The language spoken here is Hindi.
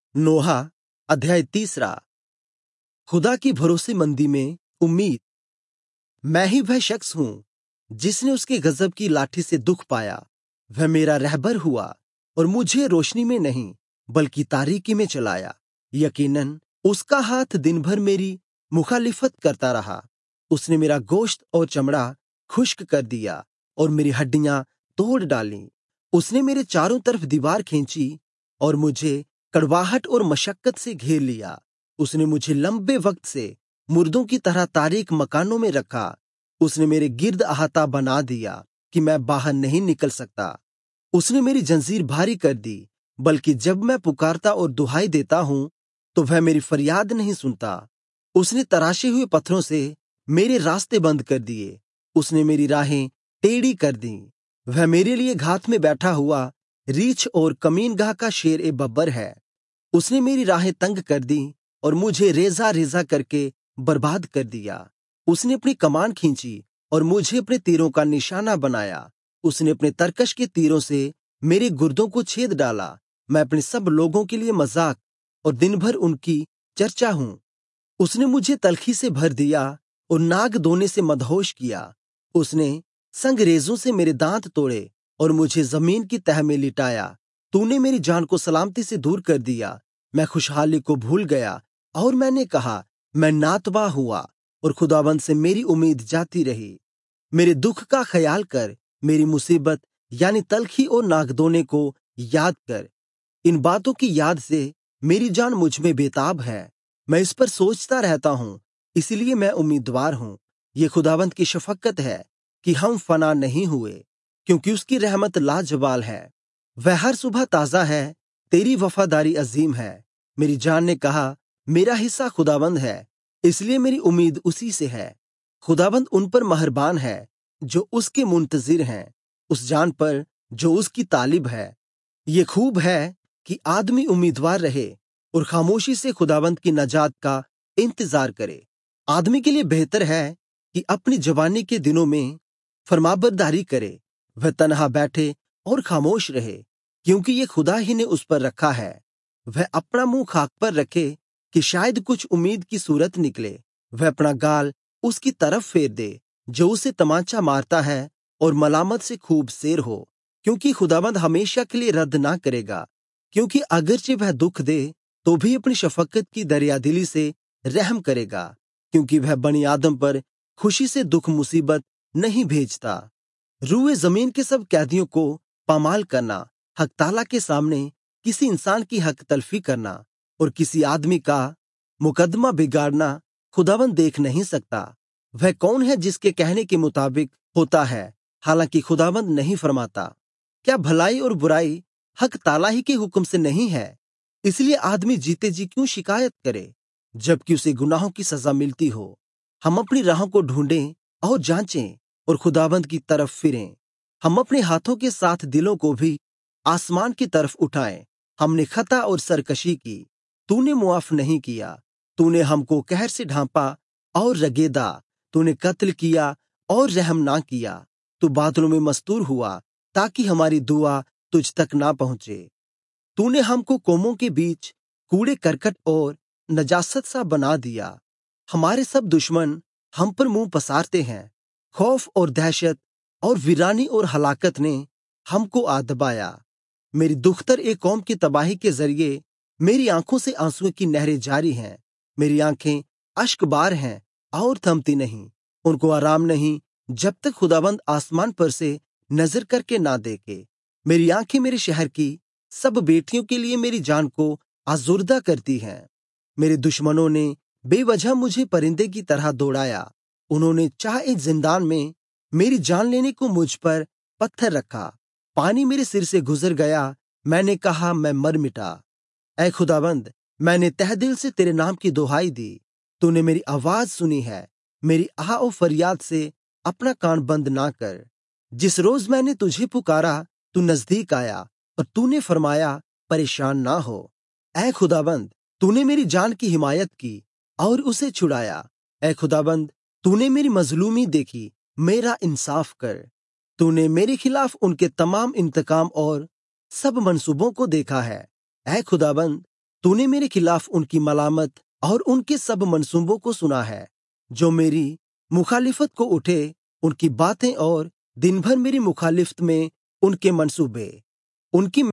नोहा अध्याय 3। खुदा की भरोसेमंदी में उम्मीद। मैं ही वह शख्स हूँ जिसने उसके गजब की लाठी से दुख पाया। वह मेरा रहबर हुआ और मुझे रोशनी में नहीं बल्कि तारीकी में चलाया। यकीनन उसका हाथ दिन भर मेरी मुखालिफत करता रहा। उसने मेरा गोश्त और चमड़ा खुश्क कर दिया और मेरी हड्डियां तोड़ डाली। उसने मेरे चारों तरफ दीवार खींची और मुझे कड़वाहट और मशक्कत से घेर लिया। उसने मुझे लंबे वक्त से मुर्दों की तरह तारीक मकानों में रखा। उसने मेरे गिर्द अहाता बना दिया कि मैं बाहर नहीं निकल सकता। उसने मेरी जंजीर भारी कर दी, बल्कि जब मैं पुकारता और दुहाई देता हूँ तो वह मेरी फरियाद नहीं सुनता। उसने तराशे हुए पत्थरों से मेरे रास्ते बंद कर दिए। उसने मेरी राहें टेढ़ी कर दी। वह मेरे लिए घात में बैठा हुआ रीछ और कमीनगाह का शेर ए बब्बर है। उसने मेरी राहें तंग कर दी और मुझे रेजा रेजा करके बर्बाद कर दिया। उसने अपनी कमान खींची और मुझे अपने तीरों का निशाना बनाया। उसने अपने तरकश के तीरों से मेरे गुर्दों को छेद डाला। मैं अपने सब लोगों के लिए मजाक और दिन भर उनकी चर्चा हूँ। उसने मुझे तलखी से भर दिया और नाग दोने से मदहोश किया। उसने संगरेजों से मेरे दांत तोड़े और मुझे जमीन की तह में लिटाया। तूने मेरी जान को सलामती से दूर कर दिया। मैं खुशहाली को भूल गया और मैंने कहा, मैं नातवा हुआ और खुदावंद से मेरी उम्मीद जाती रही। मेरे दुख का ख्याल कर, मेरी मुसीबत यानी तलखी और नागदोने को याद कर। इन बातों की याद से मेरी जान मुझ में बेताब है। मैं इस पर सोचता रहता हूँ, इसलिए मैं उम्मीदवार हूँ। ये खुदावंद की शफकत है कि हम फना नहीं हुए, क्योंकि उसकी रहमत लाजवाल है। वह हर सुबह ताजा है, तेरी वफादारी अजीम है। मेरी जान ने कहा, मेरा हिस्सा खुदावंद है, इसलिए मेरी उम्मीद उसी से है। खुदावंद उन पर मेहरबान है जो उसके मुंतजिर हैं, उस जान पर जो उसकी तालिब है। ये खूब है कि आदमी उम्मीदवार रहे और खामोशी से खुदावंद की नजात का इंतजार करे। आदमी के लिए बेहतर है कि अपनी जवानी के दिनों में फरमाबरदारी करे। वह तन्हा बैठे और खामोश रहे, क्योंकि ये खुदा ही ने उस पर रखा है। वह अपना मुंह खाक पर रखे कि शायद कुछ उम्मीद की सूरत निकले। वह अपना गाल उसकी तरफ फेर दे जो उसे तमाचा मारता है और मलामत से खूब सेर हो, क्योंकि खुदावंद हमेशा के लिए रद्द ना करेगा। क्योंकि अगरचे वह दुख दे तो भी अपनी शफकत की दरियादिली से रहम करेगा, क्योंकि वह बनी आदम पर खुशी से दुख मुसीबत नहीं भेजता। रूए जमीन के सब कैदियों को पामाल करना, हकताला के सामने किसी इंसान की हक तलफी करना और किसी आदमी का मुकदमा बिगाड़ना खुदावंद देख नहीं सकता। वह कौन है जिसके कहने के मुताबिक होता है, हालांकि खुदावंद नहीं फरमाता। क्या भलाई और बुराई हक ताला ही के हुक्म से नहीं है? इसलिए आदमी जीते जी क्यों शिकायत करे, जबकि उसे गुनाहों की सजा मिलती हो। हम अपनी राहों को ढूंढें और जांचें और खुदावंद की तरफ फिरें। हम अपने हाथों के साथ दिलों को भी आसमान की तरफ उठाएं। हमने खता और सरकशी की, तूने मुआफ नहीं किया। तूने हमको कहर से ढांपा और रगेदा। तूने कत्ल किया और रहम ना किया। तू बादलों में मस्तूर हुआ ताकि हमारी दुआ तुझ तक ना पहुंचे। तूने हमको कौमों के बीच कूड़े करकट और नजासत सा बना दिया। हमारे सब दुश्मन हम पर मुंह पसारते हैं। खौफ और दहशत और वीरानी और हलाकत ने हमको आ दबाया। मेरी दुख्तर एक कौम की तबाही के जरिए मेरी आंखों से आंसुओं की नहरें जारी हैं। मेरी आंखें अश्कबार हैं और थमती नहीं। उनको आराम नहीं जब तक खुदाबंद आसमान पर से नजर करके ना देखे। मेरी आंखें मेरे शहर की सब बेटियों के लिए मेरी जान को आजुर्दा करती हैं। मेरे दुश्मनों ने बेवजह मुझे परिंदे की तरह दौड़ाया। उन्होंने चाहे जिंदान में मेरी जान लेने को मुझ पर पत्थर रखा। पानी मेरे सिर से गुजर गया, मैंने कहा मैं मर मिटा। ऐ खुदाबंद, मैंने तह दिल से तेरे नाम की दुहाई दी। तूने मेरी आवाज सुनी है। मेरी आह और फरियाद से अपना कान बंद ना कर। जिस रोज मैंने तुझे पुकारा तू नजदीक आया और तूने फरमाया परेशान ना हो। ऐ खुदाबंद, तूने मेरी जान की हिमायत की और उसे छुड़ाया। ऐ खुदाबंद, तूने मेरी मजलूमी देखी, मेरा इंसाफ कर। तूने मेरे खिलाफ उनके तमाम इंतकाम और सब मंसूबों को देखा है। ऐ खुदाबंद, तूने मेरे खिलाफ उनकी मलामत और उनके सब मनसूबों को सुना है, जो मेरी मुखालिफत को उठे, उनकी बातें और दिन भर मेरी मुखालिफत में उनके मनसूबे। उनकी